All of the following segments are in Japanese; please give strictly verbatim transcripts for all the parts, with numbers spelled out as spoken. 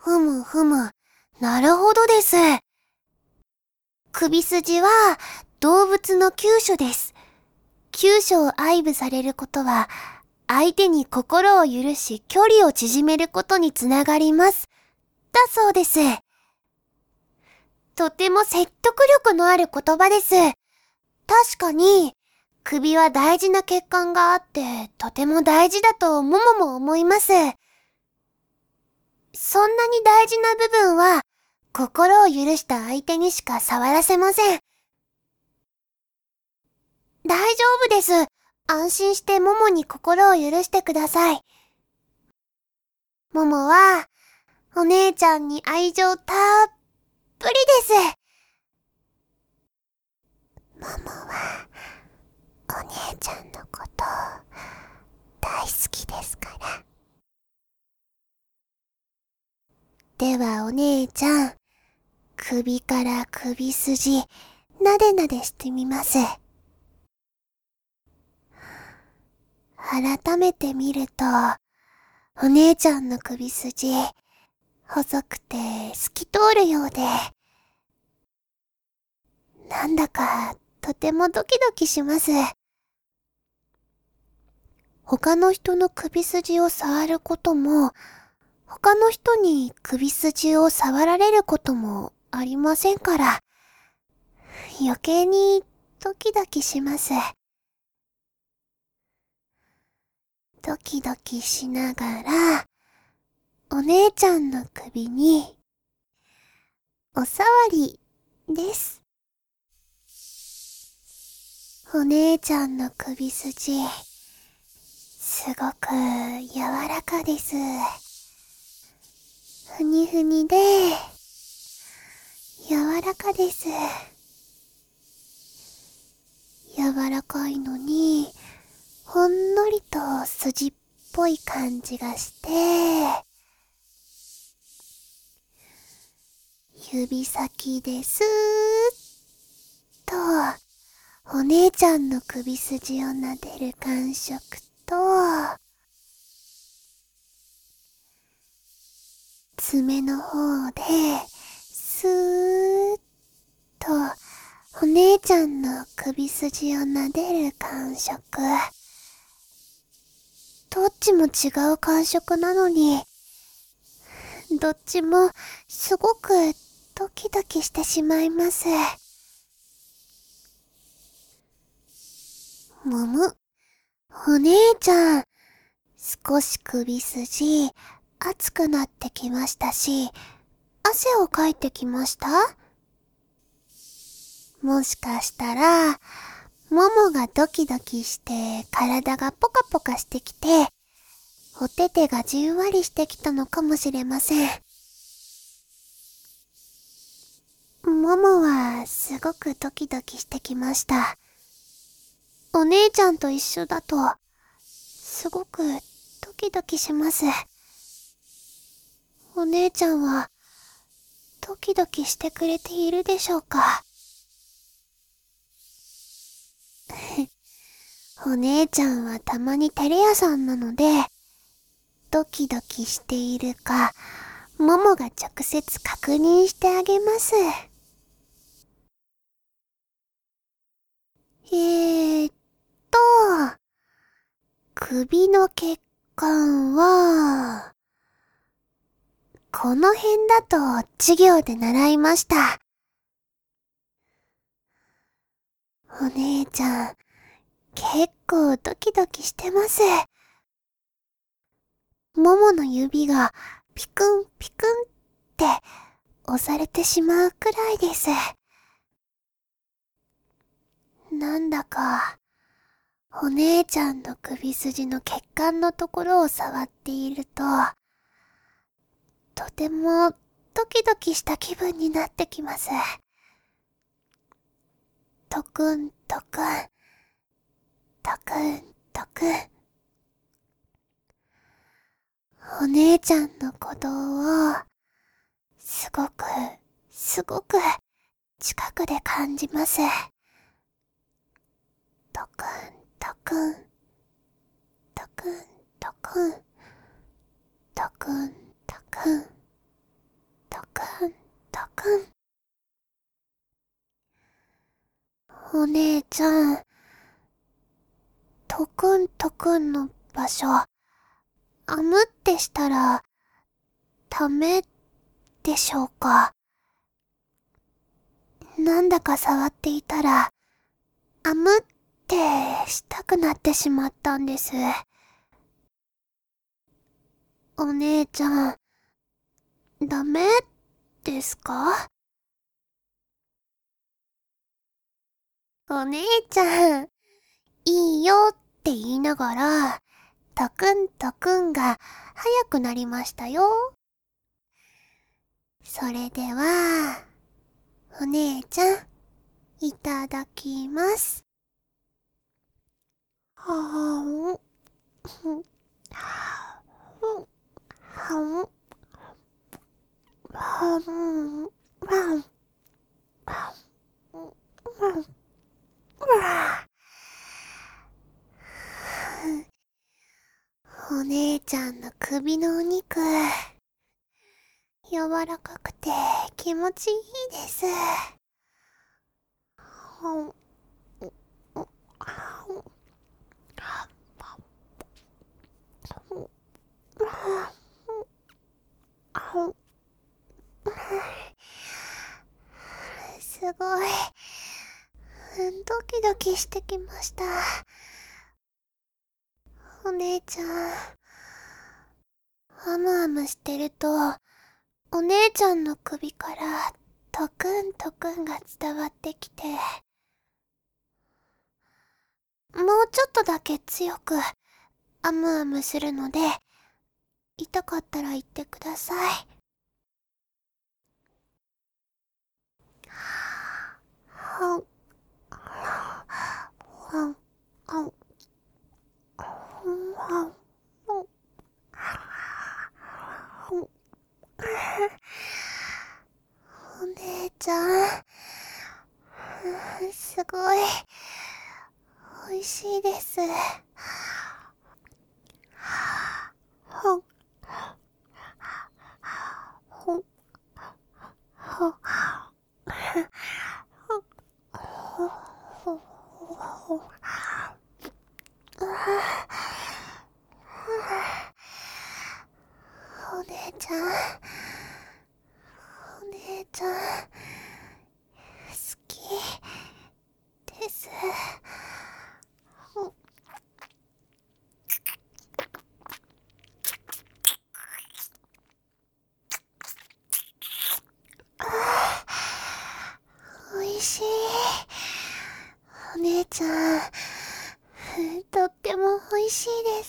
ふむふむ、なるほどです。首筋は動物の急所です。急所を愛撫されることは、相手に心を許し距離を縮めることにつながります。だそうです。とても説得力のある言葉です。確かに、首は大事な血管があって、とても大事だとももも思います。そんなに大事な部分は、心を許した相手にしか触らせません。大丈夫です。安心してももに心を許してください。ももは、お姉ちゃんに愛情たっぷりです。ももは、お姉ちゃんのこと大好きですから。ではお姉ちゃん、首から首筋、なでなでしてみます。改めて見ると、お姉ちゃんの首筋、細くて透き通るようで、なんだかとてもドキドキします。他の人の首筋を触ることも、他の人に首筋を触られることもありませんから、余計にドキドキします。ドキドキしながら、お姉ちゃんの首に、おさわりです。お姉ちゃんの首筋、すごく柔らかです。ふにふにで、柔らかです。柔らかいのに、ほんのりと筋っぽい感じがして、指先ですーっと、お姉ちゃんの首筋を撫でる感触と、爪の方で、スーッと、お姉ちゃんの首筋を撫でる感触。どっちも違う感触なのに、どっちもすごくドキドキしてしまいます。むむ、お姉ちゃん、少し首筋、熱くなってきましたし、汗をかいてきました？もしかしたら、ももがドキドキして体がポカポカしてきて、お手手がじんわりしてきたのかもしれません。ももはすごくドキドキしてきました。お姉ちゃんと一緒だと、すごくドキドキします。お姉ちゃんは、ドキドキしてくれているでしょうか？お姉ちゃんはたまに照れ屋さんなので、ドキドキしているか、ももが直接確認してあげます。えーっと、首の血管は、この辺だと授業で習いました。お姉ちゃん、結構ドキドキしてます。ももの指がピクンピクンって押されてしまうくらいです。なんだか、お姉ちゃんの首筋の血管のところを触っていると、とてもドキドキした気分になってきます。トクントクン、トクントクン。お姉ちゃんの鼓動を、すごく、すごく近くで感じます。トクントクン、トクントクン、トクントクン。 くん。お姉ちゃん、とくんとくんの場所、あむってしたら、ダメでしょうか。なんだか触っていたら、あむってしたくなってしまったんです。お姉ちゃん、ダメですか？お姉ちゃん、いいよって言いながら、とくんとくんが早くなりましたよ。それでは、お姉ちゃん、いただきます。はーん、ふん、はん、はん、はん、お姉ちゃんの首のお肉、柔らかくて気持ちいいです。すごい、ドキドキしてきました。お姉ちゃん、あむあむしてると、お姉ちゃんの首からトクントクンが伝わってきて、もうちょっとだけ強くあむあむするので、痛かったら言ってください。はん、はん、はん、はん、お姉ちゃん、すごい、美味しいです。ほん、ほん、ほ、ほ、ほ、お姉ちゃん、お姉ちゃん、好きです。おいしい。お姉ちゃん、とってもおいしいです。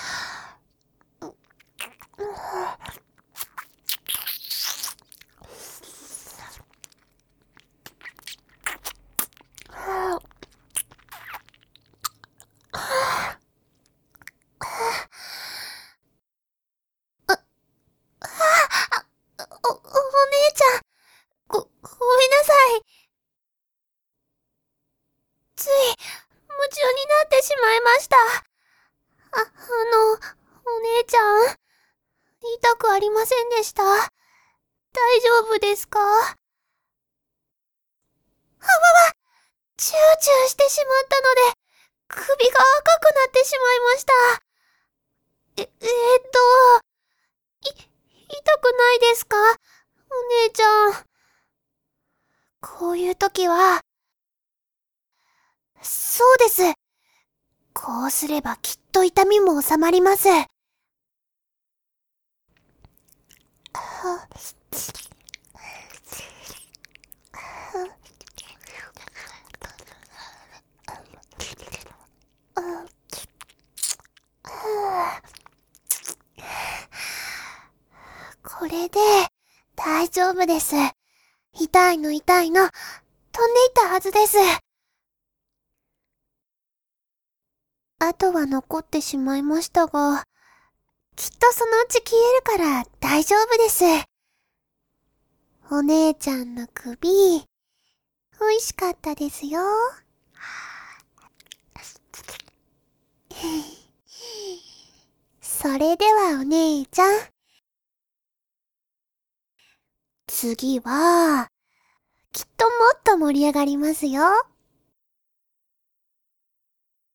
お、お姉ちゃん、ご、ごめんなさい。つい、夢中になってしまいました。あ、あの、お姉ちゃん、痛くありませんでした？大丈夫ですか？あわわ、チューチューしてしまったので、首が赤くなってしまいました。え、えーっと、い、痛くないですか？お姉ちゃん。こういう時は、そうです。こうすればきっと痛みも収まります。これで、大丈夫です。痛いの痛いの、飛んでいたはずです。あとは残ってしまいましたが、きっとそのうち消えるから大丈夫です。お姉ちゃんの首、美味しかったですよ。それではお姉ちゃん、 次は、きっともっと盛り上がりますよ。